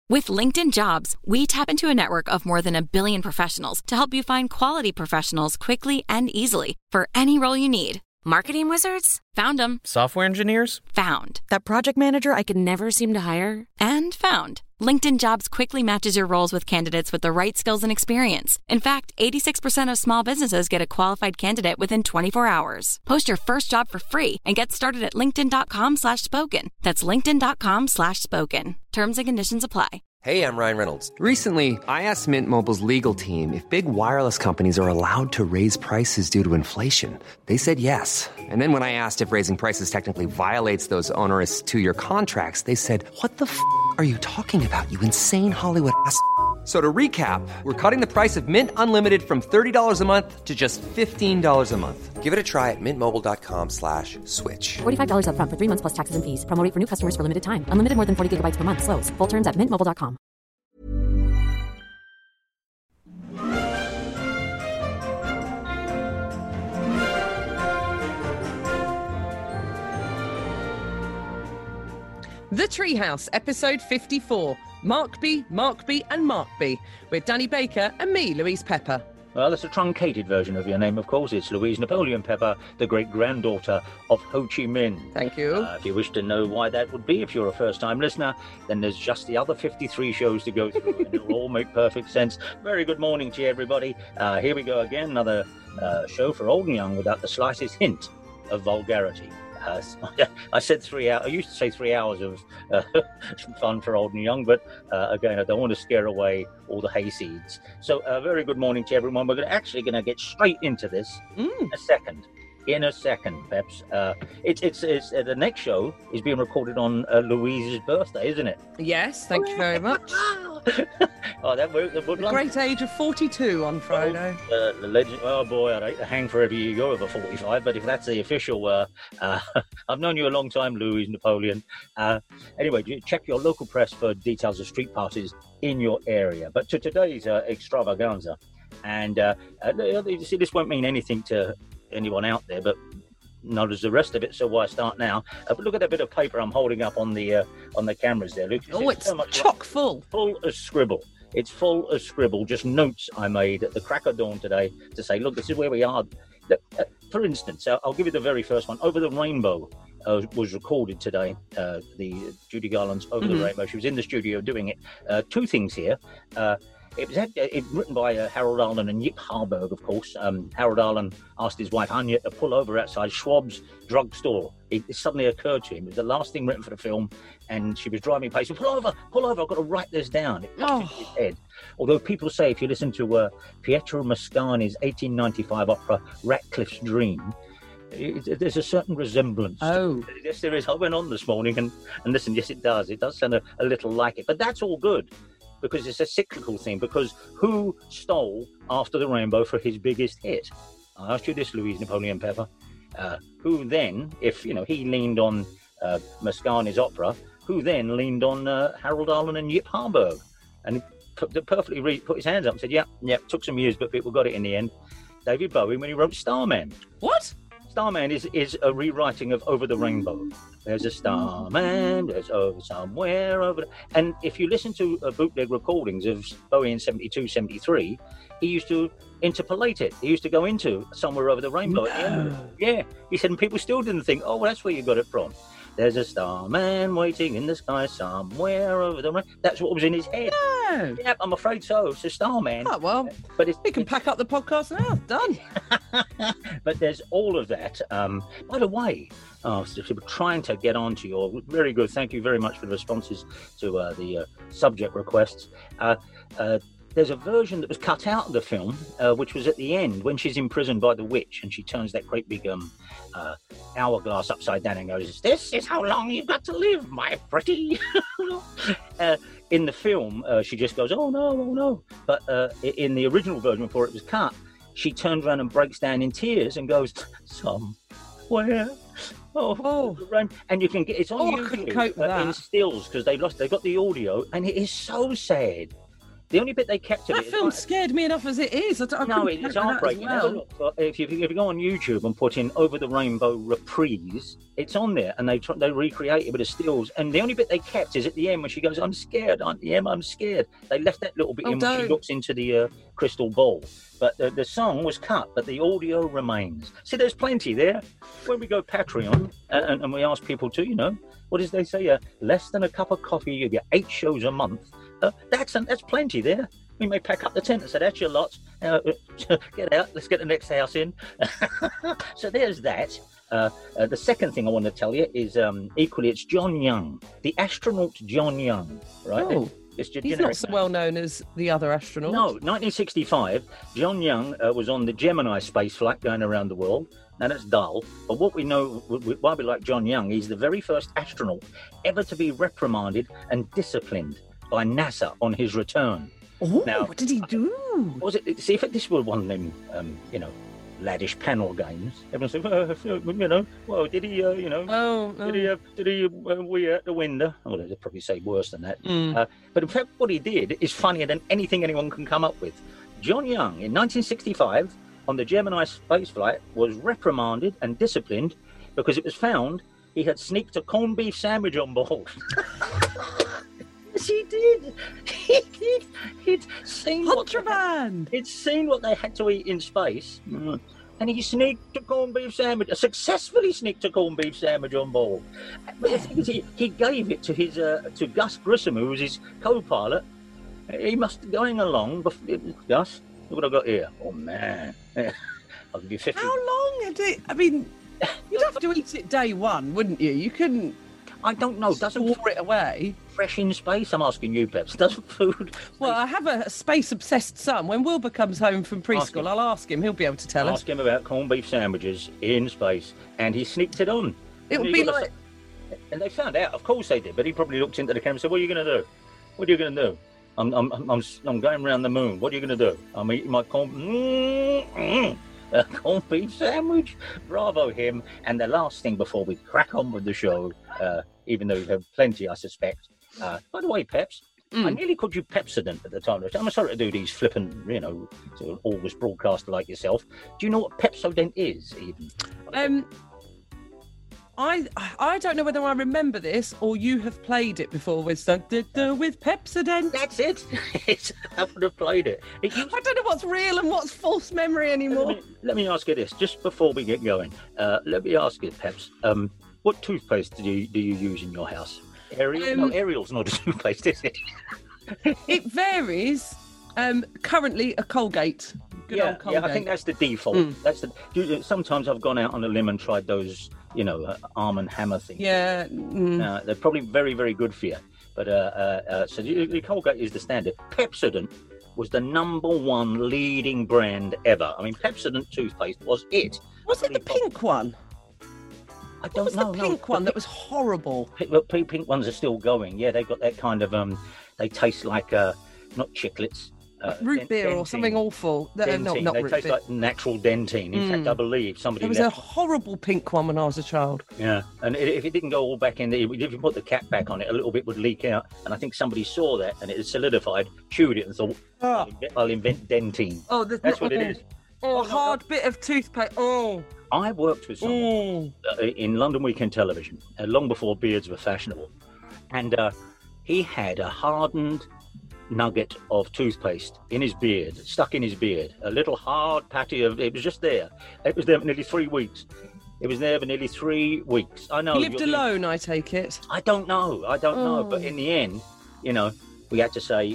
With LinkedIn Jobs, we tap into a network of more than 1 billion professionals to help you find quality professionals quickly and easily for any role you need. Marketing wizards? Found them. Software engineers? Found. That project manager I could never seem to hire? And found. LinkedIn Jobs quickly matches your roles with candidates with the right skills and experience. In fact, 86% of small businesses get a qualified candidate within 24 hours. Post your first job for free and get started at linkedin.com/spoken. That's linkedin.com/spoken. Terms and conditions apply. Hey, I'm Ryan Reynolds. Recently, I asked Mint Mobile's legal team if big wireless companies are allowed to raise prices due to inflation. They said yes. And then when I asked if raising prices technically violates those onerous 2-year contracts, they said, "What the f*** are you talking about, you insane Hollywood ass?" So to recap, we're cutting the price of Mint Unlimited from $30 a month to just $15 a month. Give it a try at mintmobile.com/switch. $45 up front for 3 months plus taxes and fees. Promo rate for new customers for limited time. Unlimited more than 40 gigabytes per month. Slows full terms at mintmobile.com. The Treehouse, episode 54. Markby, and Markby, with Danny Baker and me, Louise Pepper. Well, that's a truncated version of your name, of course. It's Louise Napoleon Pepper, the great-granddaughter of Ho Chi Minh. Thank you. If you wish to know why that would be, if you're a first-time listener, then there's just the other 53 shows to go through, and it'll all make perfect sense. Very good morning to you, everybody. Here we go again, another show for old and young without the slightest hint of vulgarity. I said 3 hours. I used to say 3 hours of fun for old and young, but again, I don't want to scare away all the hayseeds. So, very good morning to everyone. We're actually going to get straight into this in a second. In a second, Peps. It's the next show is being recorded on Louise's birthday, isn't it? Yes, thank you very much. Oh, that would the great age of 42 on Friday. The legend. Oh boy, I'd hate to hang forever you go over 45. But if that's the official, I've known you a long time, Louise Napoleon. Anyway, check your local press for details of street parties in your area. But to today's extravaganza, and you see, this won't mean anything to anyone out there, but not as the rest of it, so why start now? But look at that bit of paper I'm holding up on the cameras there, Luke. It's so much chock full of scribble. It's full of scribble, just notes I made at the crack of dawn today to say, look, this is where we are. For instance, I'll give you the very first one. Over the Rainbow was recorded today. The Judy Garland's Over the Rainbow. She was in the studio doing it. Two things here. It was written by Harold Arlen and Yip Harburg, of course. Harold Arlen asked his wife Anya to pull over outside Schwab's drugstore. It suddenly occurred to him. It was the last thing written for the film, and she was driving past. Pull over, I've got to write this down. It popped into his head. Although people say, if you listen to Pietro Mascagni's 1895 opera Ratcliffe's Dream, there's a certain resemblance. Yes, there is. I went on this morning and listen, yes, it does. It does sound a little like it. But that's all good, because it's a cyclical thing, because who stole After the Rainbow for his biggest hit? I asked you this, Louise Napoleon Pepper. Who then, if he leaned on Mascagni's opera, who then leaned on Harold Arlen and Yip Harburg? And he put his hands up and said, yeah, took some years, but people got it in the end. David Bowie, when he wrote Starman. What? Starman is a rewriting of Over the Rainbow. There's a starman, there's somewhere over there. And if you listen to bootleg recordings of Bowie in 72, 73, he used to interpolate it. He used to go into Somewhere Over the Rainbow at the end of it. Yeah. He said, and people still didn't think, well, that's where you got it from. There's a starman waiting in the sky somewhere over the rainbow. That's what was in his head. No. Yeah, I'm afraid so. It's a starman. Oh, well, but we can pack up the podcast now. Done. But there's all of that. By the way, trying to get on to your very good. Thank you very much for the responses to the subject requests. There's a version that was cut out of the film, which was at the end when she's imprisoned by the witch, and she turns that great big hourglass upside down and goes, "This is how long you've got to live, my pretty." In the film, she just goes, "Oh no, oh no." But in the original version, before it was cut, she turns around and breaks down in tears and goes, "Somewhere." And you can get it's on YouTube I couldn't cope with that. in stills, because they got the audio, and it is so sad. The only bit they kept of That it. film scared me enough as it is. No, it's heartbreaking. Have a look. If you go on YouTube and put in Over the Rainbow reprise, it's on there, and they recreate it with the stills. And the only bit they kept is at the end when she goes, "I'm scared, Auntie Em, I'm scared." They left that little bit in when she looks into the crystal ball. But the song was cut, but the audio remains. See, there's plenty there. When we go Patreon and we ask people to, what does they say? Less than a cup of coffee, you get 8 shows a month. That's plenty there. We may pack up the tent and say, that's your lot. Get out. Let's get the next house in. So there's that. The second thing I want to tell you is equally, it's John Young, the astronaut John Young, right? Oh, he's not so well known as the other astronauts. No, 1965, John Young was on the Gemini space flight going around the world. Now, that's dull, but what we know, why we like John Young, he's the very first astronaut ever to be reprimanded and disciplined by NASA on his return. Oh, now, what did he do? Was it? See, if this were one of them, laddish panel games, everyone said, well, did he, no. did he wee out the window? Oh, they'd probably say worse than that. But in fact, what he did is funnier than anything anyone can come up with. John Young, in 1965, on the Gemini spaceflight, was reprimanded and disciplined because it was found he had sneaked a corned beef sandwich on board. Yes, he did. He'd seen contraband. He'd seen what they had to eat in space, and he sneaked a corned beef sandwich. Successfully sneaked a corned beef sandwich on board. But the thing is, he gave it to his to Gus Grissom, who was his co-pilot. He must be going along. Gus, look what I got here. Oh man, I'll give you 50. How long had it? I mean, you'd have to eat it day one, wouldn't you? You couldn't. I don't know. Doesn't store it away? Fresh in space? I'm asking you, Peps. Doesn't food? Well, I have a space-obsessed son. When Wilbur comes home from preschool, I'll ask him. He'll be able to tell us. Ask him about corned beef sandwiches in space, and he sneaked it on. It would be like... And they found out. Of course they did. But he probably looked into the camera and said, "What are you going to do? What are you going to do? I'm going around the moon. What are you going to do? I'm eating my corned beef sandwich." Bravo him. And the last thing before we crack on with the show, even though we have plenty, I suspect. By the way, Peps, I nearly called you Pepsodent at the time. I'm sorry to do these flippant, sort of always broadcaster like yourself. Do you know what Pepsodent is, even? I don't know whether I remember this or you have played it before with Pepsodent. That's it. I would have played it. I don't know what's real and what's false memory anymore. Let me ask you this, just before we get going. Let me ask you, Peps, what toothpaste do you use in your house? Ariel? No, Ariel's not a toothpaste, is it? It varies. Currently, a Colgate. Good old Colgate. Yeah, I think that's the default. Sometimes I've gone out on a limb and tried those, Arm & Hammer things. Yeah. They're probably very, very good for you. But so the Colgate is the standard. Pepsodent was the #1 leading brand ever. I mean, Pepsodent toothpaste was it. Was it the pink one? I don't know. The pink one that was horrible. Pink ones are still going. Yeah, they've got that kind of they taste like not chiclets. Root beer or something awful. Not they root taste beer. Like natural Dentine. In fact, I believe somebody. There was a horrible pink one when I was a child. Yeah, and if it didn't go all back in, if you put the cap back on it, a little bit would leak out. And I think somebody saw that and it had solidified, chewed it, and thought, I'll invent Dentine. Oh, that's what it is. Oh, hard bit of toothpaste. Oh. I worked with someone in London Weekend Television long before beards were fashionable, and he had a hardened nugget of toothpaste in his beard, stuck in his beard, a little hard patty of it was just there. It was there for nearly 3 weeks. It was there for nearly 3 weeks. I know. He lived alone, I take it. I don't know, but in the end, we had to say,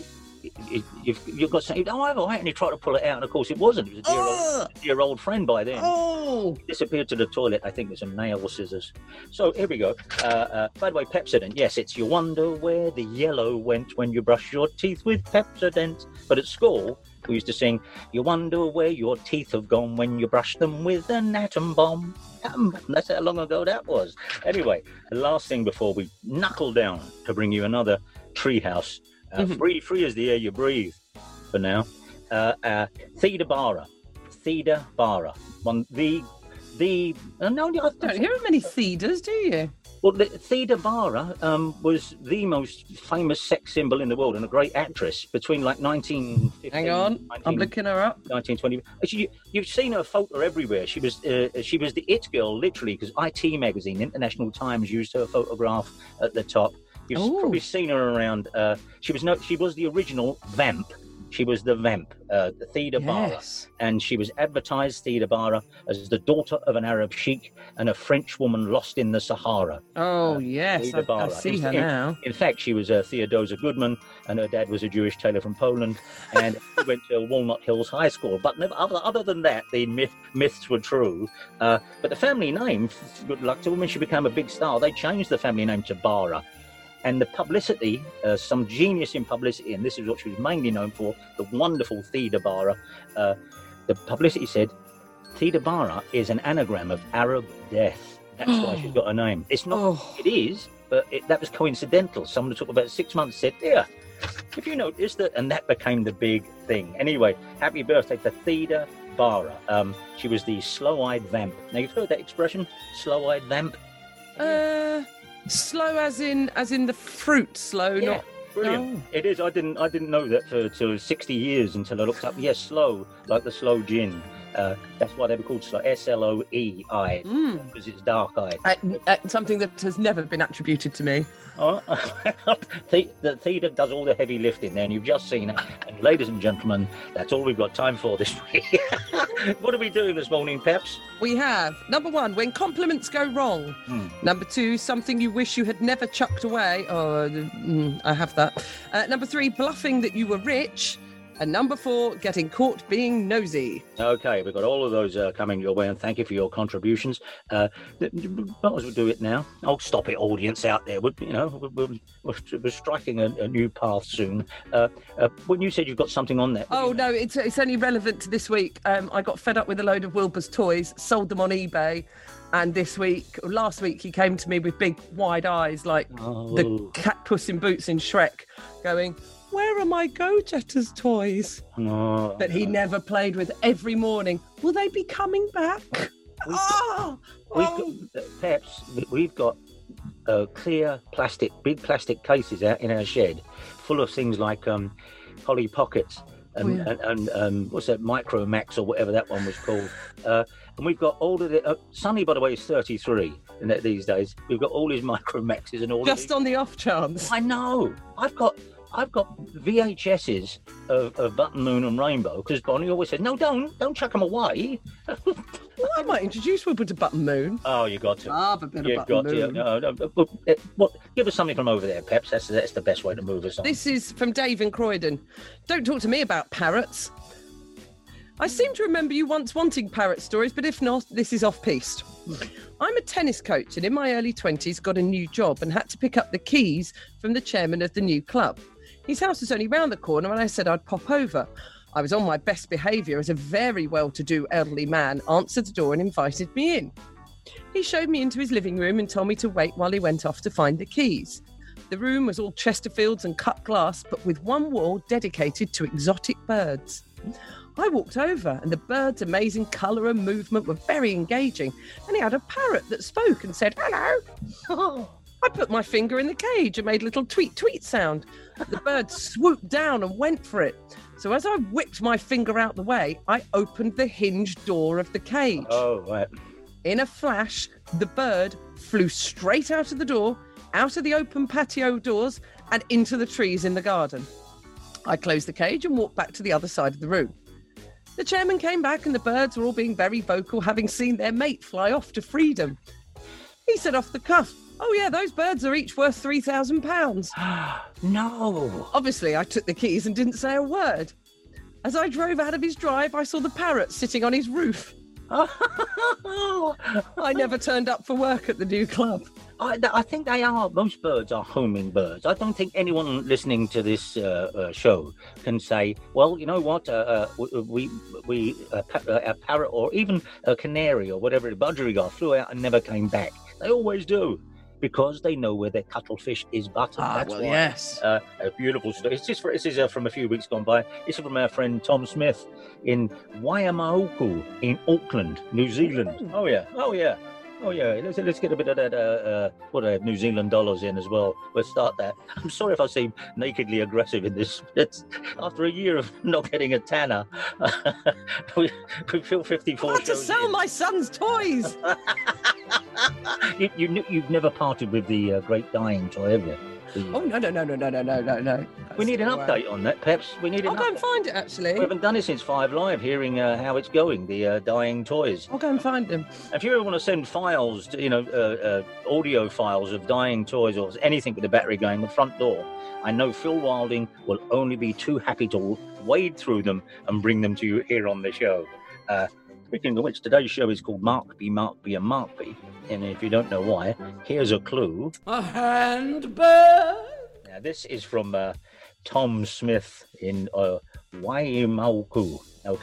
you've got to say, "Oh, all right," and he tried to pull it out, and of course it wasn't. It was a dear old friend by then. Oh! He disappeared to the toilet, I think, with some nail scissors. So here we go. By the way, Pepsodent, yes, it's you wonder where the yellow went when you brush your teeth with Pepsodent. But at school, we used to sing, you wonder where your teeth have gone when you brush them with an atom bomb. That's how long ago that was. Anyway, the last thing before we knuckle down to bring you another treehouse. Free as the air you breathe for now. Theda Bara. No, I don't hear of many Thedas, do you? Well, Theda Bara was the most famous sex symbol in the world and a great actress between like 1915. Hang on, I'm looking her up. 1920. You've seen her photo everywhere. She was the it girl, literally, because IT magazine, International Times, used her photograph at the top. You've probably seen her around. She was the original Vamp. She was the Vamp, Theda Bara, and she was advertised, Theda Bara, as the daughter of an Arab sheikh and a French woman lost in the Sahara. Oh, yes, I see her now. In fact, she was Theodosia Goodman, and her dad was a Jewish tailor from Poland, and went to Walnut Hills High School. But other than that, the myths were true. But the family name, good luck to her, when she became a big star, they changed the family name to Bara. And the publicity, some genius in publicity, and this is what she was mainly known for, the wonderful Theda Bara. The publicity said, Theda Bara is an anagram of Arab death. That's why she's got her name. It's not, it is, but that was coincidental. Someone took about 6 months said, yeah, if you notice that, and that became the big thing. Anyway, happy birthday to Theda Bara. She was the slow-eyed vamp. Now, you've heard that expression, slow-eyed vamp? Slow as in the fruit slow, yeah, not brilliant. It is. I didn't know that for 60 years until I looked up. Yes, slow, like the slow gin. That's why they were called slow. SLOEI, because it's dark-eyed. Something that has never been attributed to me. The Theda does all the heavy lifting there, and you've just seen it. And ladies and gentlemen, that's all we've got time for this week. What are we doing this morning, Peps? We have, number 1, when compliments go wrong. Number 2, something you wish you had never chucked away. I have that. Number 3, bluffing that you were rich. And number 4, getting caught being nosy. Okay, we've got all of those coming your way, and thank you for your contributions. Might as well do it now. Oh, stop it, audience out there. We're striking a new path soon. When you said you've got something on there... Oh, no, it's only relevant to this week. I got fed up with a load of Wilbur's toys, sold them on eBay, and last week, he came to me with big, wide eyes, like the cat Puss in Boots in Shrek, going... Where are my Go-Jetters toys that he never played with every morning? Will they be coming back? We've got clear big plastic cases out in our shed full of things like Polly Pockets and what's that, Micro Max or whatever that one was called. And we've got all of the... Sonny, by the way, is 33 these days. We've got all his Micro Maxes and all Just on the off chance. I know. I've got VHSs of Button, Moon and Rainbow, because Bonnie always said, no, don't chuck them away. Well, I might introduce Wilbur to Button Moon. Oh, you got to. Have a bit of Button Moon. No. Give us something from over there, Peps. That's the best way to move us on. This is from Dave in Croydon. Don't talk to me about parrots. I seem to remember you once wanting parrot stories, but if not, this is off-piste. I'm a tennis coach and in my early 20s got a new job and had to pick up the keys from the chairman of the new club. His house was only round the corner and I said I'd pop over. I was on my best behaviour as a very well-to-do elderly man answered the door and invited me in. He showed me into his living room and told me to wait while he went off to find the keys. The room was all Chesterfields and cut glass, but with one wall dedicated to exotic birds. I walked over and the bird's amazing colour and movement were very engaging, and he had a parrot that spoke and said, hello. I put my finger in the cage and made a little tweet sound. The bird swooped down and went for it. So as I whipped my finger out the way, I opened the hinged door of the cage. Oh, right. In a flash, the bird flew straight out of the door, out of the open patio doors and into the trees in the garden. I closed the cage and walked back to the other side of the room. The chairman came back and the birds were all being very vocal, having seen their mate fly off to freedom. He said off the cuff, oh yeah, those birds are each worth £3,000. No. Obviously, I took the keys and didn't say a word. As I drove out of his drive, I saw the parrot sitting on his roof. I never turned up for work at the new club. I think most birds are homing birds. I don't think anyone listening to this show can say, well, you know what, a parrot or even a canary or whatever, a budgerigar flew out and never came back. They always do, because they know where their cuttlefish is buttered. That's why. Yes. A beautiful story. This is from a few weeks gone by. This is from our friend Tom Smith in Waiamaoku in Auckland, New Zealand. Oh yeah. Oh yeah, let's get a bit of that New Zealand dollars in as well. We'll start that. I'm sorry if I seem nakedly aggressive in this. It's, after a year of not getting a tanner, we feel 54 I had to shows sell in. my son's toys. You've never parted with the great dying toy, have you? Oh no. We need an update on that, Peps. We need an I'll go and update. find it actually. We haven't done it since 5 Live, hearing how it's going, the dying toys. I'll go and find them. If you ever want to send files, audio files of dying toys or anything with the battery going, the front door, I know Phil Wilding will only be too happy to wade through them and bring them to you here on the show. Speaking of which, today's show is called Markby, Markby and Markby. And if you don't know why, here's a clue. A handbag. Now, this is from Tom Smith in Waimaoku,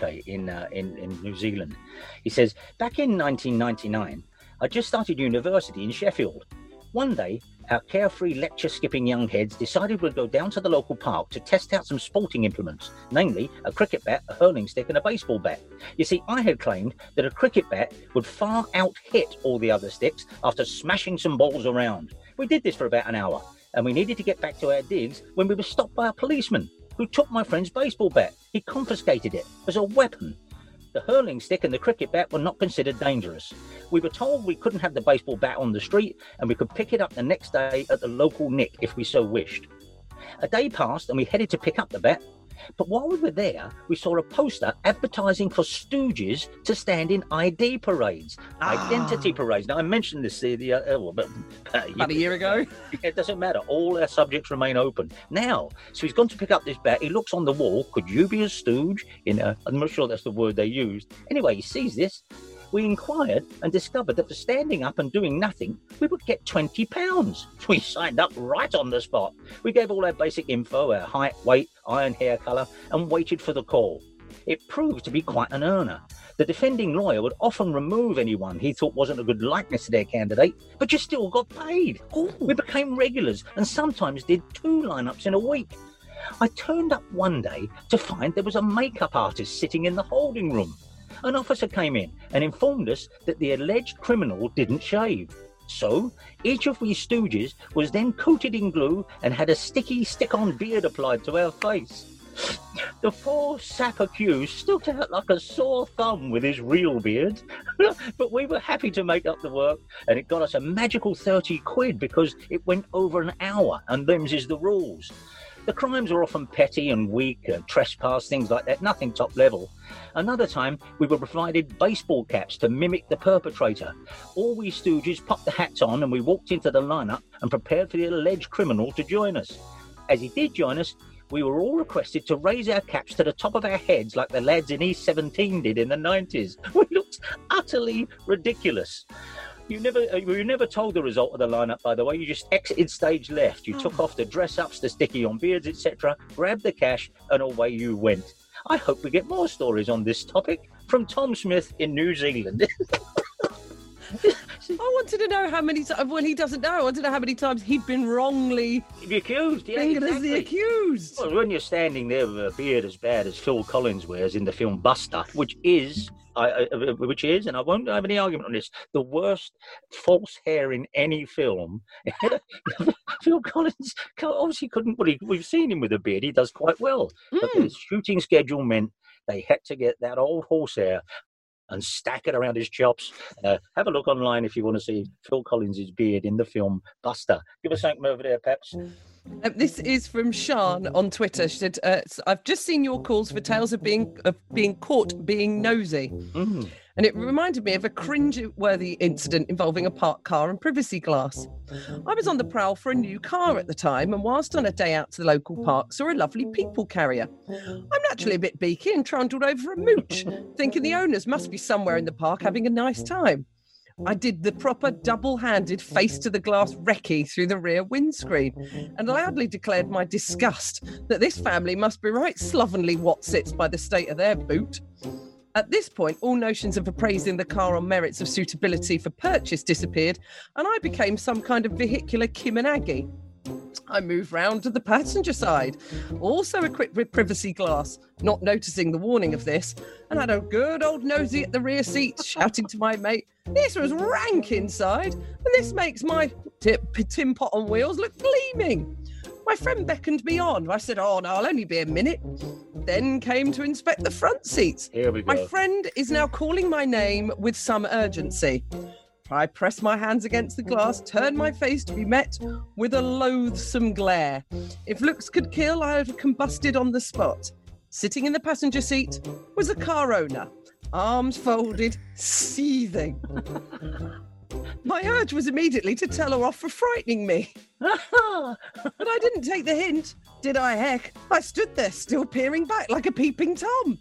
in New Zealand. He says, back in 1999, I just started university in Sheffield. One day, our carefree lecture-skipping young heads decided we'd go down to the local park to test out some sporting implements, namely a cricket bat, a hurling stick and a baseball bat. You see, I had claimed that a cricket bat would far out-hit all the other sticks after smashing some balls around. We did this for about an hour, and we needed to get back to our digs when we were stopped by a policeman who took my friend's baseball bat. He confiscated it as a weapon. The hurling stick and the cricket bat were not considered dangerous. We were told we couldn't have the baseball bat on the street and we could pick it up the next day at the local nick if we so wished. A day passed and we headed to pick up the bat. But while we were there, we saw a poster advertising for stooges to stand in ID parades, identity parades. Now, I mentioned this about a year ago. It doesn't matter. All our subjects remain open. Now, so he's gone to pick up this bat. He looks on the wall. Could you be a stooge? I'm not sure that's the word they used. Anyway, he sees this. We inquired and discovered that for standing up and doing nothing, we would get £20. We signed up right on the spot. We gave all our basic info, our height, weight, iron hair colour, and waited for the call. It proved to be quite an earner. The defending lawyer would often remove anyone he thought wasn't a good likeness to their candidate, but you still got paid. Ooh. We became regulars and sometimes did 2 lineups in a week. I turned up one day to find there was a makeup artist sitting in the holding room. An officer came in and informed us that the alleged criminal didn't shave. So, each of we stooges was then coated in glue and had a sticky stick-on beard applied to our face. The poor sap accused stuck out like a sore thumb with his real beard, but we were happy to make up the work, and it got us a magical 30 quid because it went over an hour, and them's is the rules. The crimes are often petty and weak, trespass, things like that, nothing top level. Another time, we were provided baseball caps to mimic the perpetrator. All we stooges popped the hats on and we walked into the lineup and prepared for the alleged criminal to join us. As he did join us, we were all requested to raise our caps to the top of our heads like the lads in East 17 did in the 90s. We looked utterly ridiculous. You were never told the result of the lineup, by the way. You just exited stage left. You took off the dress-ups, the sticky-on beards, etc., grabbed the cash, and away you went. I hope we get more stories on this topic from Tom Smith in New Zealand. I wanted to know how many times. Well, he doesn't know. I want to know how many times he'd been wrongly The accused, yeah, fingered exactly. as the accused. Well, when you're standing there with a beard as bad as Phil Collins wears in the film Buster, which is, and I won't have any argument on this, the worst false hair in any film. Phil Collins obviously couldn't, we've seen him with a beard, he does quite well. But the shooting schedule meant they had to get that old horsehair and stack it around his chops. Have a look online if you want to see Phil Collins' beard in the film Buster. Give us something over there, Peps. This is from Sian on Twitter. She said, I've just seen your calls for tales of being caught being nosy. And it reminded me of a cringe-worthy incident involving a parked car and privacy glass. I was on the prowl for a new car at the time, and whilst on a day out to the local park, saw a lovely people carrier. I'm naturally a bit beaky and trundled over for a mooch, thinking the owners must be somewhere in the park having a nice time. I did the proper double-handed face-to-the-glass recce through the rear windscreen and loudly declared my disgust that this family must be right slovenly what-sits by the state of their boot. At this point, all notions of appraising the car on merits of suitability for purchase disappeared, and I became some kind of vehicular Kim and Aggie. I moved round to the passenger side, also equipped with privacy glass, not noticing the warning of this, and had a good old nosy at the rear seat, shouting to my mate, "This was rank inside, and this makes my tin pot on wheels look gleaming." My friend beckoned me on. I said, "Oh, no, I'll only be a minute." Then came to inspect the front seats. Here we go. My friend is now calling my name with some urgency. I pressed my hands against the glass, turned my face to be met with a loathsome glare. If looks could kill, I would have combusted on the spot. Sitting in the passenger seat was a car owner, arms folded, seething. My urge was immediately to tell her off for frightening me. But I didn't take the hint, did I, heck? I stood there still peering back like a peeping Tom.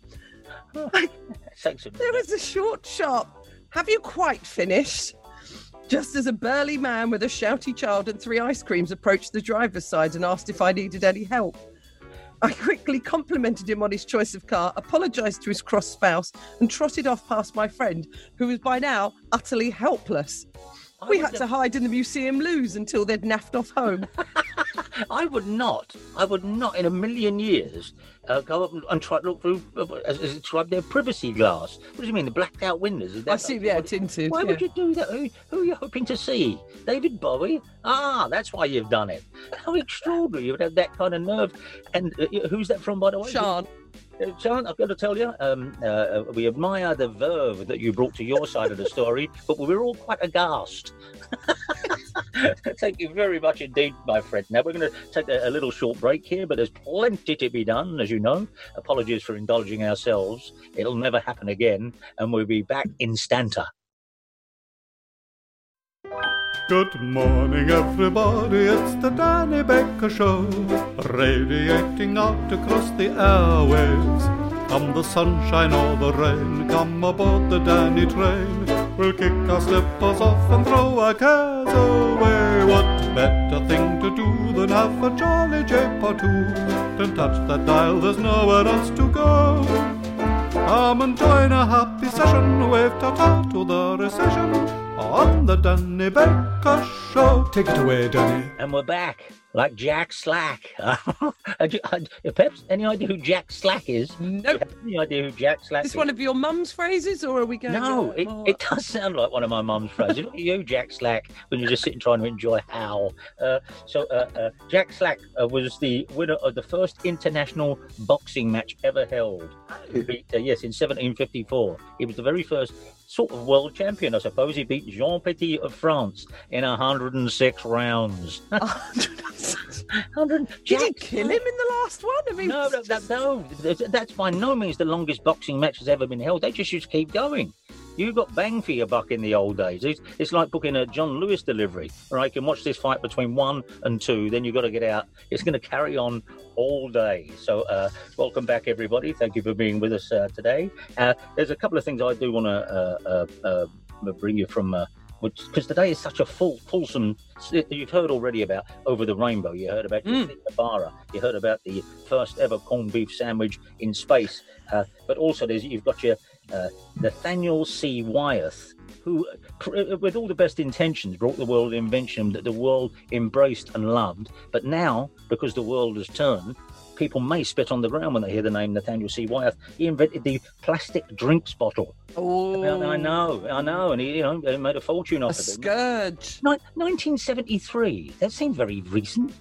There was a short, sharp, "Have you quite finished?" Just as a burly man with a shouty child and 3 ice creams approached the driver's side and asked if I needed any help. I quickly complimented him on his choice of car, apologised to his cross spouse, and trotted off past my friend, who was by now utterly helpless. We had to hide in the museum loos until they'd naffed off home. I would not in a million years go up and try to look through, as described, their privacy glass. What do you mean, the blacked out windows? Is that I see, yeah, tinted. Why would you do that? Who are you hoping to see? David Bowie? Ah, that's why you've done it. How extraordinary you would have that kind of nerve. And who's that from, by the way? Sean. Sean, I've got to tell you, we admire the verve that you brought to your side of the story, but we were all quite aghast. Thank you very much indeed, my friend. Now, we're going to take a little short break here, but there's plenty to be done, as you know. Apologies for indulging ourselves. It'll never happen again, and we'll be back instanta. Good morning, everybody, it's the Danny Baker Show, radiating out across the airwaves. Come the sunshine or the rain, come aboard the Danny train. We'll kick our slippers off and throw our cares away. What better thing to do than have a jolly jape or two? Don't touch that dial, there's nowhere else to go. Come and join a happy session, wave ta-ta to the recession on the Danny Baker Show. Take it away, Danny. And we're back, like Jack Slack. Peps, any idea who Jack Slack is? Nope. Any idea who Jack Slack is? Is this one of your mum's phrases, or are we going? No, it does sound like one of my mum's phrases. Look at you, Jack Slack, when you're just sitting trying to enjoy Howl. Jack Slack was the winner of the first international boxing match ever held. Yes, in 1754. He was the very first sort of world champion, I suppose. He beat Jean Petit of France in 106 rounds. 100. Did he kill him in the last one? I mean, no, that's by no means the longest boxing match has ever been held. They just used to keep going. You got bang for your buck in the old days. It's like booking a John Lewis delivery. Right, you can watch this fight between 1 and 2, then you've got to get out. It's going to carry on all day. So welcome back, everybody. Thank you for being with us today. There's a couple of things I do want to bring you from... because today is such a fulsome. You've heard already about Over the Rainbow. You heard about Barra. You heard about the first ever corned beef sandwich in space. But also you've got your Nathaniel C. Wyeth, who, with all the best intentions, brought the world invention that the world embraced and loved. But now, because the world has turned, people may spit on the ground when they hear the name Nathaniel C. Wyeth. He invented the plastic drinks bottle. Oh, I know, and he made a fortune off of it. A scourge. 1973. That seems very recent.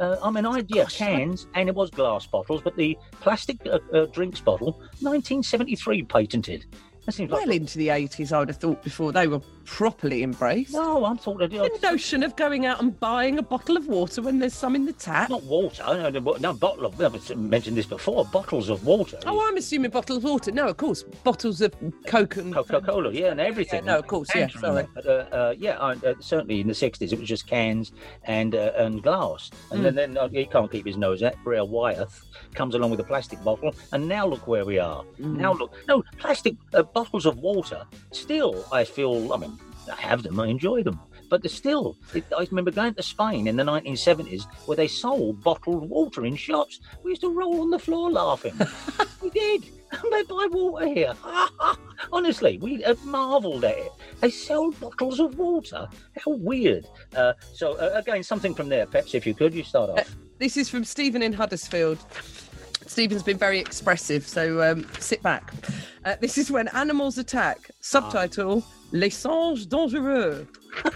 Cans, and it was glass bottles, but the plastic drinks bottle, 1973 patented. That seems well into the 80s, I would have thought, before they were properly embraced. No, I thought the notion of going out and buying a bottle of water when there's some in the tap. Not water, no bottle of. I've mentioned this before. Bottles of water. Oh, I'm assuming bottle of water. No, of course, bottles of Coke and Coca-Cola, yeah, and everything. Yeah, no, of course, yeah. Sorry. But, certainly in the 60s, it was just cans and glass, and then he can't keep his nose out. Brer Wyeth comes along with a plastic bottle, and now look where we are. Now look, no plastic bottles of water. Still, I feel. I have them, I enjoy them. But I remember going to Spain in the 1970s where they sold bottled water in shops. We used to roll on the floor laughing. We did. They buy water here. Honestly, we have marvelled at it. They sell bottles of water. How weird. Again, something from there. Peps, if you could, you start off. This is from Stephen in Huddersfield. Stephen's been very expressive, so sit back. This is When Animals Attack. Subtitle, Les Singes Dangereux.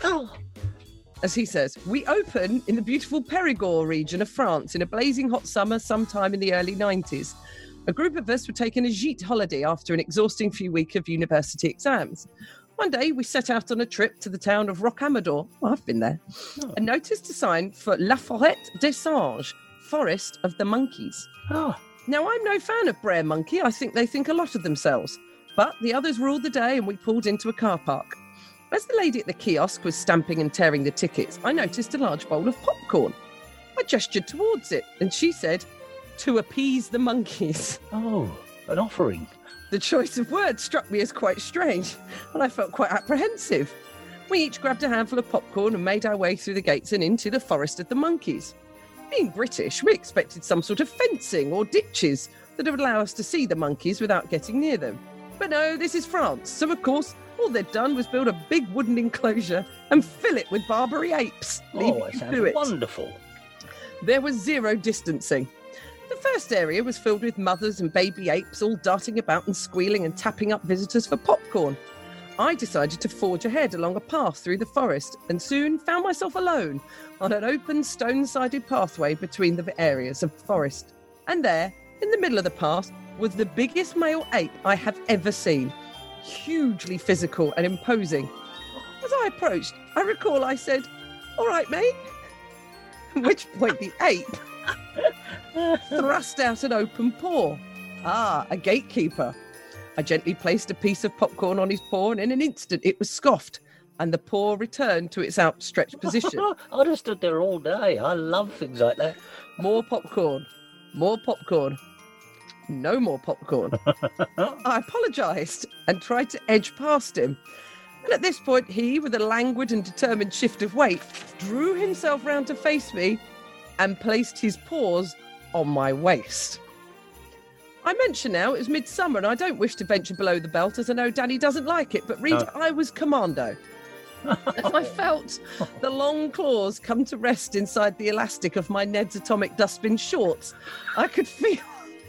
As he says, we open in the beautiful Périgord region of France in a blazing hot summer sometime in the early 90s. A group of us were taking a gîte holiday after an exhausting few weeks of university exams. One day, we set out on a trip to the town of Rocamadour. Oh, I've been there. And noticed a sign for La Forêt des Singes, Forest of the Monkeys. Now, I'm no fan of Brer Monkey. I think they think a lot of themselves. But the others ruled the day and we pulled into a car park. As the lady at the kiosk was stamping and tearing the tickets, I noticed a large bowl of popcorn. I gestured towards it and she said, to appease the monkeys. Oh, an offering. The choice of words struck me as quite strange and I felt quite apprehensive. We each grabbed a handful of popcorn and made our way through the gates and into the Forest of the Monkeys. Being British, we expected some sort of fencing or ditches that would allow us to see the monkeys without getting near them. But no, this is France, so of course, all they'd done was build a big wooden enclosure and fill it with Barbary apes. That sounds wonderful. There was zero distancing. The first area was filled with mothers and baby apes all darting about and squealing and tapping up visitors for popcorn. I decided to forge ahead along a path through the forest and soon found myself alone on an open stone-sided pathway between the areas of the forest. And there, in the middle of the path, was the biggest male ape I have ever seen. Hugely physical and imposing. As I approached, I recall I said, "All right, mate." At which point the ape thrust out an open paw. A gatekeeper. I gently placed a piece of popcorn on his paw and in an instant it was scoffed and the paw returned to its outstretched position. I'd have stood there all day. I love things like that. More popcorn. More popcorn. No more popcorn. I apologised and tried to edge past him. And at this point, he, with a languid and determined shift of weight, drew himself round to face me and placed his paws on my waist. I mention now it was midsummer and I don't wish to venture below the belt as I know Danny doesn't like it, but Reed, I was commando. As I felt the long claws come to rest inside the elastic of my Ned's Atomic Dustbin shorts, I could feel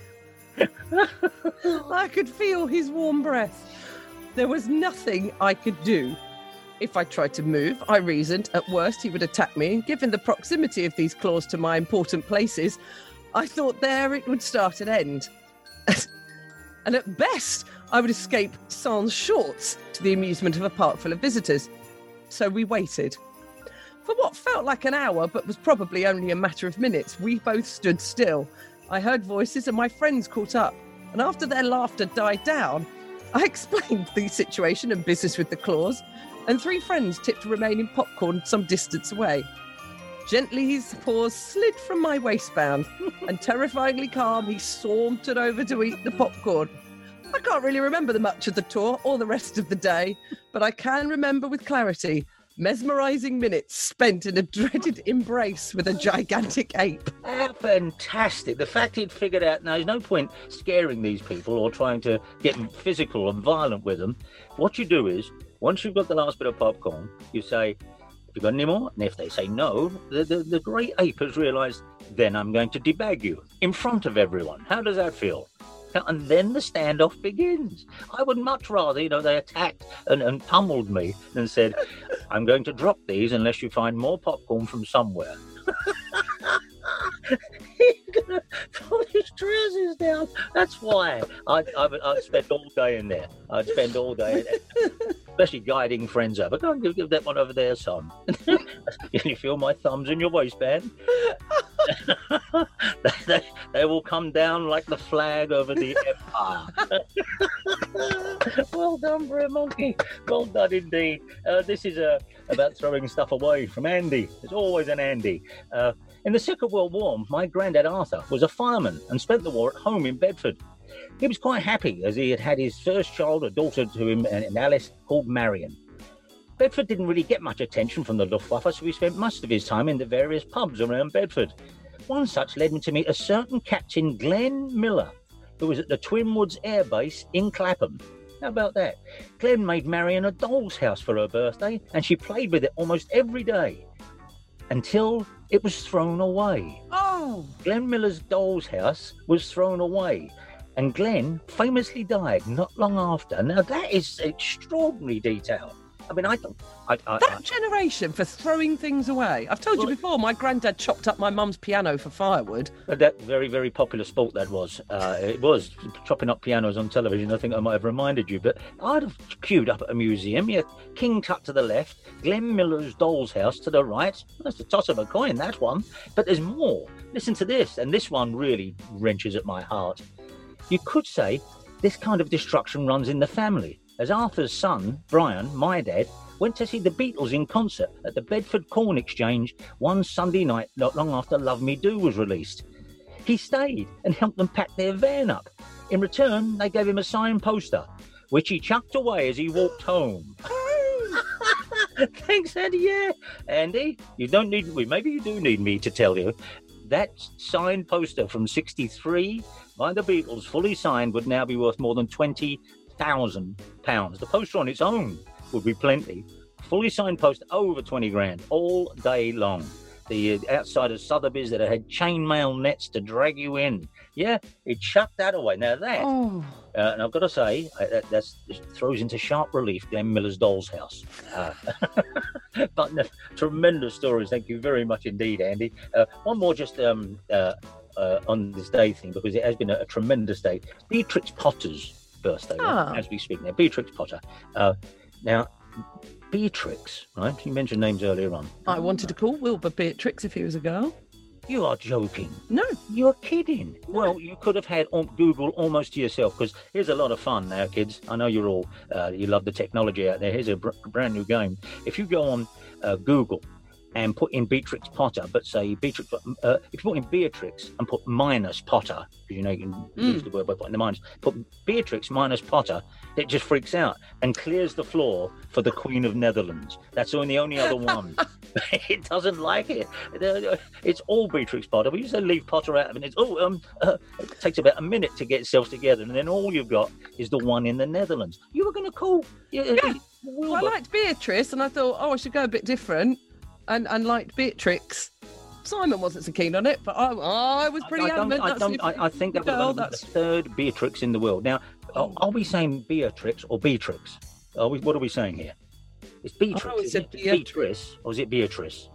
his warm breath. There was nothing I could do. If I tried to move, I reasoned, at worst he would attack me, and given the proximity of these claws to my important places, I thought there it would start and end. And at best, I would escape sans shorts to the amusement of a park full of visitors. So we waited. For what felt like an hour, but was probably only a matter of minutes, we both stood still. I heard voices and my friends caught up. And after their laughter died down, I explained the situation and business with the claws, and 3 friends tipped remaining popcorn some distance away. Gently his paws slid from my waistband, and terrifyingly calm, he sauntered over to eat the popcorn. I can't really remember much of the tour or the rest of the day, but I can remember with clarity mesmerising minutes spent in a dreaded embrace with a gigantic ape. Fantastic. The fact he'd figured out now there's no point scaring these people or trying to get physical and violent with them. What you do is, once you've got the last bit of popcorn, you say, "Have you got any more?" And if they say no, the great ape has realised, then I'm going to debag you in front of everyone. How does that feel? And then the standoff begins. I would much rather, they attacked and pummeled me and said, "I'm going to drop these unless you find more popcorn from somewhere." He's going to pull his trousers down. That's why I'd spend all day in there. I'd spend all day in there. Especially guiding friends over. Go and give that one over there, son. Can you feel my thumbs in your waistband? they will come down like the flag over the empire. Well done, Brer Monkey. Well done indeed. This is about throwing stuff away from Andy. There's always an Andy. In the Second World War, my granddad Arthur was a fireman and spent the war at home in Bedford. He was quite happy as he had his first child, a daughter to him, and Alice, called Marion. Bedford didn't really get much attention from the Luftwaffe, so he spent most of his time in the various pubs around Bedford. One such led me to meet a certain Captain Glenn Miller, who was at the Twin Woods Air Base in Clapham. How about that? Glenn made Marion a doll's house for her birthday, and she played with it almost every day until it was thrown away. Oh! Glenn Miller's doll's house was thrown away, and Glenn famously died not long after. Now, that is extraordinary detail. I mean, That generation for throwing things away. I've told you before, my granddad chopped up my mum's piano for firewood. That very, very popular sport that was. It was chopping up pianos on television. I think I might have reminded you, but I'd have queued up at a museum. Yeah, King Tut to the left, Glenn Miller's doll's house to the right. That's the toss of a coin, that one. But there's more. Listen to this, and this one really wrenches at my heart. You could say this kind of destruction runs in the family, as Arthur's son, Brian, my dad, went to see the Beatles in concert at the Bedford Corn Exchange one Sunday night not long after Love Me Do was released. He stayed and helped them pack their van up. In return, they gave him a signed poster, which he chucked away as he walked home. Thanks, Andy. Yeah, Andy, maybe you do need me to tell you. That signed poster from '63 by the Beatles, fully signed, would now be worth more than £20,000. The poster on its own would be plenty. Fully signed poster, over 20 grand, all day long. The outside of Sotheby's that had chainmail nets to drag you in. Yeah, he chucked that away. Now that, and I've got to say, that throws into sharp relief Glenn Miller's doll's house. But no, tremendous stories. Thank you very much indeed, Andy. One more just on this day thing, because it has been a tremendous day. Beatrix Potter's birthday, as we speak now. Beatrix Potter. Now, Beatrix, right? You mentioned names earlier on. I wanted to call Wilbur Beatrix if he was a girl. You are joking. No. You're kidding. Well, you could have had Google almost to yourself, because here's a lot of fun now, kids. I know you're all, you love the technology out there. Here's a brand new game. If you go on Google and put in Beatrix Potter, but say Beatrix, if you put in Beatrix and put minus Potter, because you know you can use the word by putting the minus, put Beatrix minus Potter, it just freaks out and clears the floor for the Queen of Netherlands. That's the only other one. It doesn't like it. It's all Beatrix Potter. We used to leave Potter out of it. It takes about a minute to get itself together, and then all you've got is the one in the Netherlands. You were going to call... Yeah. Well, I liked Beatrice, and I thought, I should go a bit different. And liked Beatrix. Simon wasn't so keen on it, but I was pretty adamant. I think that was the third Beatrix in the world. Now, are we saying Beatrix or Beatrix? What are we saying here? It's Beatrix. Is it Beatrice or is it Beatrice?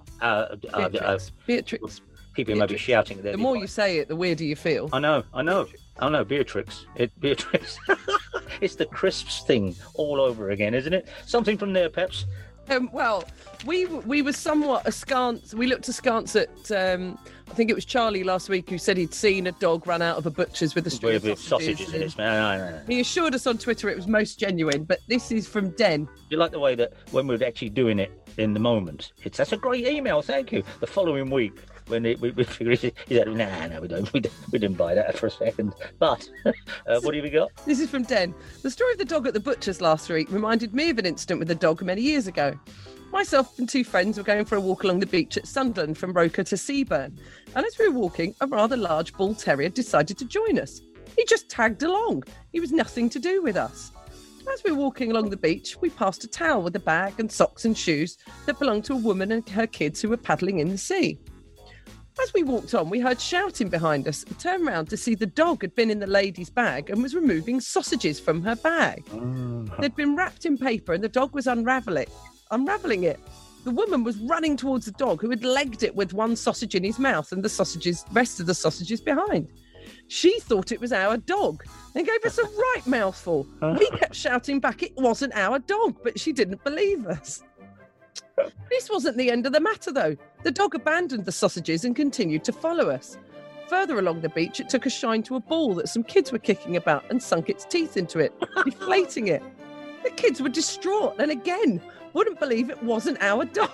Beatrix. People may be shouting. The more you say it, the weirder you feel. I know. Beatrix. Beatrix. It's the crisps thing all over again, isn't it? Something from there, Peps. Well, we were somewhat askance. We looked askance at, I think it was Charlie last week who said he'd seen a dog run out of a butcher's with a string of sausages in it. No. He assured us on Twitter it was most genuine, but this is from Den. Do you like the way that when we were actually doing it in the moment? That's a great email, thank you. The following week, when we figured, he said, no, we didn't buy that for a second. But what have we got? This is from Den. The story of the dog at the butcher's last week reminded me of an incident with a dog many years ago. Myself and two friends were going for a walk along the beach at Sunderland from Roker to Seaburn. And as we were walking, a rather large bull terrier decided to join us. He just tagged along. He was nothing to do with us. As we were walking along the beach, we passed a towel with a bag and socks and shoes that belonged to a woman and her kids who were paddling in the sea. As we walked on, we heard shouting behind us and turned round to see the dog had been in the lady's bag and was removing sausages from her bag. They'd been wrapped in paper and the dog was unravelling it. The woman was running towards the dog, who had legged it with one sausage in his mouth and the rest of the sausages behind. She thought it was our dog and gave us a right mouthful. We kept shouting back it wasn't our dog, but she didn't believe us. This wasn't the end of the matter, though. The dog abandoned the sausages and continued to follow us. Further along the beach, it took a shine to a ball that some kids were kicking about and sunk its teeth into it, deflating it. The kids were distraught and again wouldn't believe it wasn't our dog.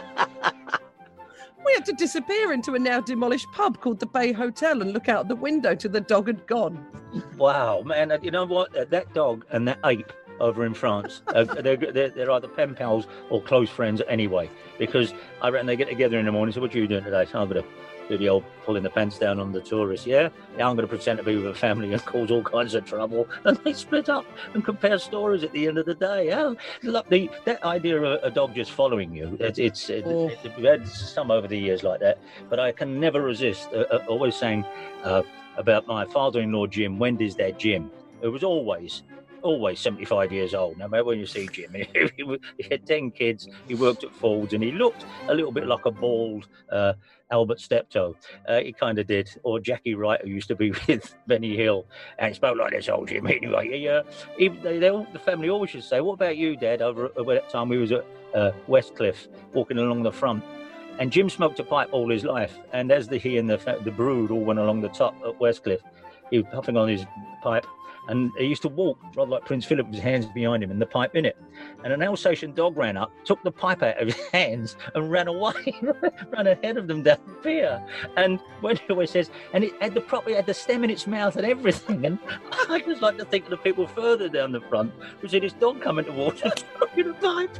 We had to disappear into a now demolished pub called the Bay Hotel and look out the window till the dog had gone. Wow, man, you know what? That dog and that ape over in France, they're either pen pals or close friends anyway, because I reckon they get together in the morning and say, what are you doing today? So I'm going to do the old pulling the pants down on the tourists. Yeah, I'm going to pretend to be with a family and cause all kinds of trouble. And they split up and compare stories at the end of the day. Oh, look, that idea of a dog just following you, we've had some over the years like that, but I can never resist always saying about my father-in-law, Jim, Wendy's dad, Jim, who was always 75 years old, no matter when you see Jim. He had 10 kids, he worked at Ford's, and he looked a little bit like a bald Albert Steptoe. He kind of did. Or Jackie Wright, who used to be with Benny Hill, and he spoke like this, old Jim. Anyway, the family always used to say, what about you, Dad, over that time we was at Westcliff, walking along the front? And Jim smoked a pipe all his life, and as he and the brood all went along the top at Westcliff, he was puffing on his pipe, and he used to walk rather like Prince Philip with his hands behind him and the pipe in it. And an Alsatian dog ran up, took the pipe out of his hands and ran away, ran ahead of them down the pier. And Wendy always says, and it had the stem in its mouth and everything. And I just like to think of the people further down the front who see this dog coming towards us, in a pipe.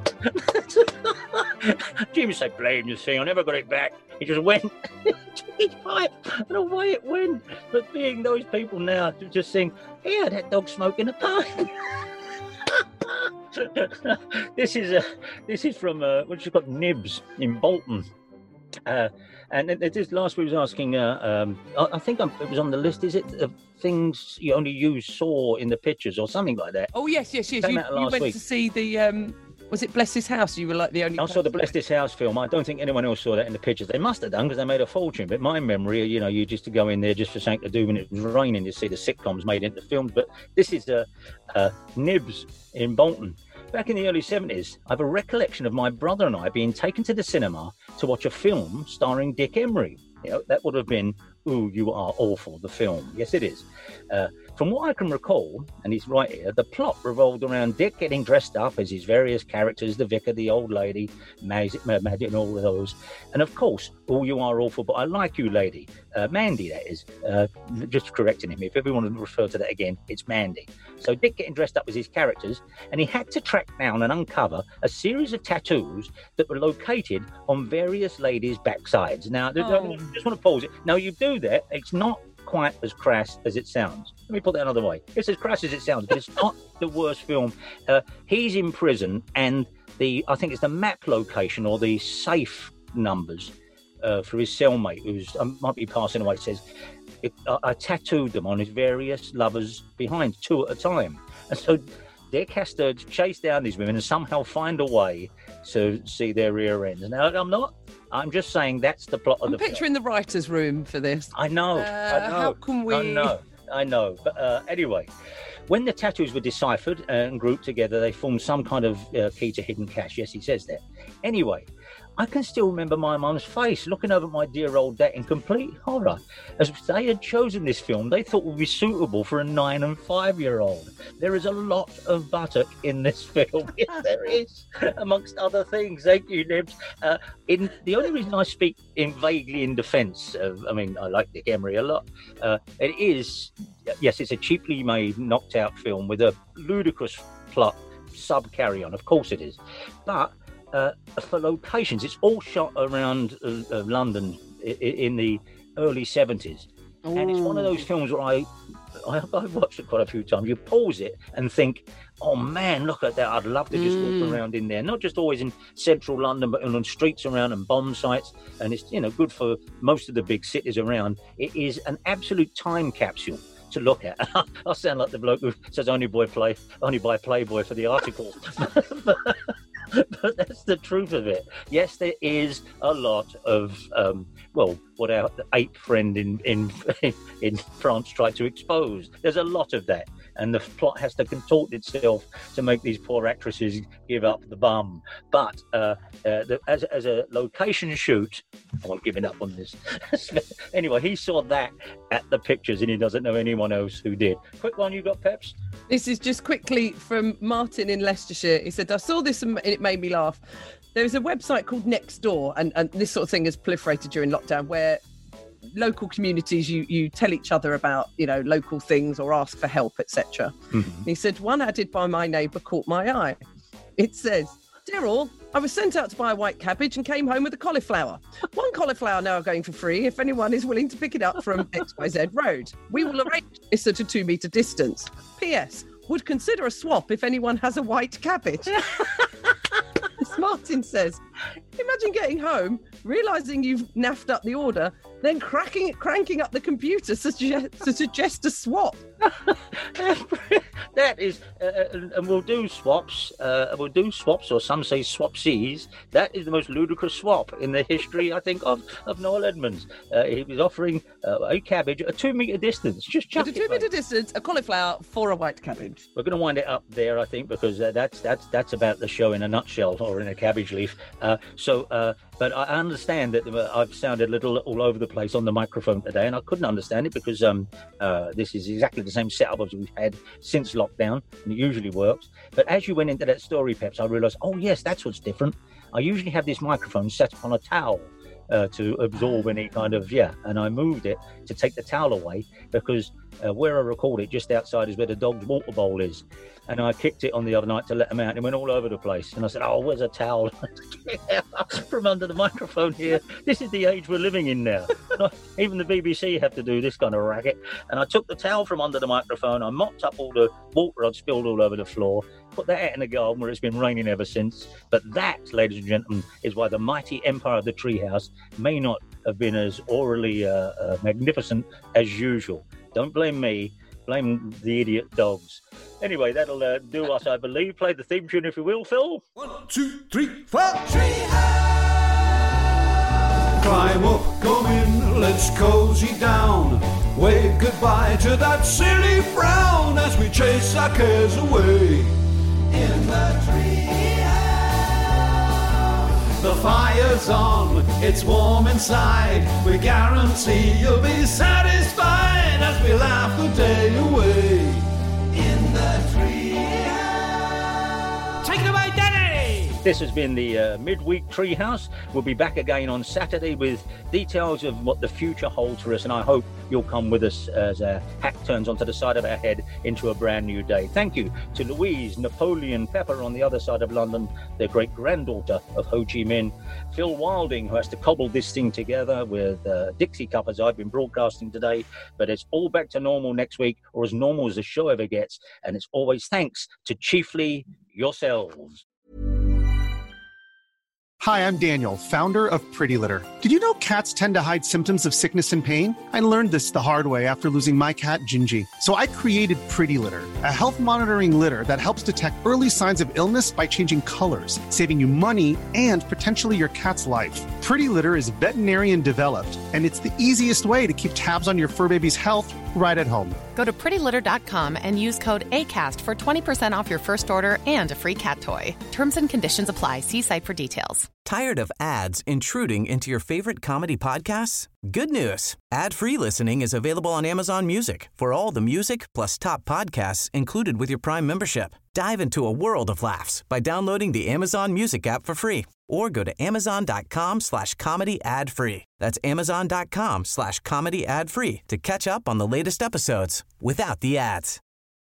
Jim said, blame the thing, I never got it back. He just went, took his pipe, and away it went. But being those people now to just think, yeah, that dog smoking a pipe. This is from what you got, Nibs in Bolton. And this last week was asking, I think it was on the list, is it things you only saw in the pictures or something like that? Oh, yes. You went to see the, was it Bless This House? You were like the only I saw the Bless This House film. I don't think anyone else saw that in the pictures. They must have done because they made a fortune. But my memory, you used to go in there just for something to do when it was raining. You see the sitcoms made into films. But this is Nibs in Bolton. Back in the early 70s, I have a recollection of my brother and I being taken to the cinema to watch a film starring Dick Emery. That would have been Ooh, You Are Awful, the film. Yes, it is. From what I can recall, and he's right here, the plot revolved around Dick getting dressed up as his various characters, the vicar, the old lady, Maddie, and all of those. And of course, Ooh, You Are Awful, but I Like You, Lady. Mandy, that is. Just correcting him. If everyone would refer to that again, it's Mandy. So Dick getting dressed up as his characters, and he had to track down and uncover a series of tattoos that were located on various ladies' backsides. Now, I just want to pause it. Now, you do that, it's not quite as crass as it sounds. Let me put that another way. It's as crass as it sounds, but it's not the worst film. He's in prison, and I think it's the map location or the safe numbers for his cellmate, who's might be passing away, says, I tattooed them on his various lovers behind, 2 at a time. And so Dick has to chase down these women and somehow find a way to see their rear ends. Now, I'm just saying that's the plot of the film. I'm picturing the writer's room for this. I know. How can we... I know. But anyway, when the tattoos were deciphered and grouped together, they formed some kind of key to hidden cache. Yes, he says that. Anyway, I can still remember my mum's face looking over at my dear old dad in complete horror. As they had chosen this film, they thought would be suitable for a 9 and 5-year-old. There is a lot of buttock in this film. Yes, there is, amongst other things. Thank you, Nibs. The only reason I speak vaguely in defence of, I like Dick Emery a lot. It is, yes, it's a cheaply made, knocked out film with a ludicrous plot, sub-carry-on. Of course it is. But for locations, it's all shot around London in the early 70s. Ooh. And it's one of those films where I've watched it quite a few times. You pause it and think, oh man, look at that. I'd love to just walk around in there. Not just always in central London, but on streets around and bomb sites. And it's, good for most of the big cities around. It is an absolute time capsule to look at. I sound like the bloke who says only buy Playboy for the articles. But that's the truth of it. Yes, there is a lot of what our ape friend in France tried to expose. There's a lot of that, and the plot has to contort itself to make these poor actresses give up the bum. But as a location shoot, I'm giving up on this. Anyway, he saw that at the pictures, and he doesn't know anyone else who did. Quick one, you got, Peps? This is just quickly from Martin in Leicestershire. He said, I saw this and it made me laugh. There's a website called Nextdoor, and this sort of thing has proliferated during lockdown, where local communities, you tell each other about, local things or ask for help, etc. Mm-hmm. He said, one added by my neighbour caught my eye. It says, Daryl, I was sent out to buy a white cabbage and came home with a cauliflower. One cauliflower now going for free if anyone is willing to pick it up from XYZ Road. We will arrange this at a 2 metre distance. P.S. Would consider a swap if anyone has a white cabbage. Martin says, imagine getting home, realising you've naffed up the order, then cranking up the computer to suggest a swap. That is, and we'll do swaps. We'll do swaps, or some say swapsies. That is the most ludicrous swap in the history, I think, of Noel Edmonds. He was offering a cabbage at a 2 metre distance. Just chuck at a 2 metre distance, a cauliflower for a white cabbage. We're going to wind it up there, I think, because that's about the show in a nutshell, or in a cabbage leaf. But I understand that I've sounded a little all over the place on the microphone today, and I couldn't understand it because this is exactly the same setup as we've had since lockdown, and it usually works. But as you went into that story, Peps, I realised, oh yes, that's what's different. I usually have this microphone set upon a towel to absorb any kind of, and I moved it to take the towel away because where I record it, just outside is where the dog's water bowl is. And I kicked it on the other night to let them out, and it went all over the place. And I said, oh, where's a towel? From under the microphone here. This is the age we're living in now. Even the BBC have to do this kind of racket. And I took the towel from under the microphone, I mopped up all the water I'd spilled all over the floor, put that out in the garden where it's been raining ever since. But that, ladies and gentlemen, is why the mighty empire of the Treehouse may not have been as orally magnificent as usual. Don't blame me. Blame the idiot dogs. Anyway, that'll do us, I believe. Play the theme tune, if you will, Phil. 1, 2, 3, 4. Climb up, come in, let's cozy down. Wave goodbye to that silly frown as we chase our cares away. In the treehouse. The fire's on, it's warm inside. We guarantee you'll be satisfied as we laugh the day away. In the treehouse. Take it away, Danny! This has been the midweek Treehouse. We'll be back again on Saturday with details of what the future holds for us, and I hope you'll come with us as a hat turns onto the side of our head into a brand new day. Thank you to Louise Napoleon Pepper on the other side of London, the great-granddaughter of Ho Chi Minh, Phil Wilding, who has to cobble this thing together with Dixie Cup as I've been broadcasting today, but it's all back to normal next week, or as normal as the show ever gets, and it's always thanks to chiefly yourselves. Hi, I'm Daniel, founder of Pretty Litter. Did you know cats tend to hide symptoms of sickness and pain? I learned this the hard way after losing my cat, Gingy. So I created Pretty Litter, a health monitoring litter that helps detect early signs of illness by changing colors, saving you money and potentially your cat's life. Pretty Litter is veterinarian developed, and it's the easiest way to keep tabs on your fur baby's health right at home. Go to prettylitter.com and use code ACAST for 20% off your first order and a free cat toy. Terms and conditions apply. See site for details. Tired of ads intruding into your favorite comedy podcasts? Good news. Ad-free listening is available on Amazon Music for all the music plus top podcasts included with your Prime membership. Dive into a world of laughs by downloading the Amazon Music app for free or go to amazon.com/comedy ad-free. That's amazon.com/comedy ad-free to catch up on the latest episodes without the ads.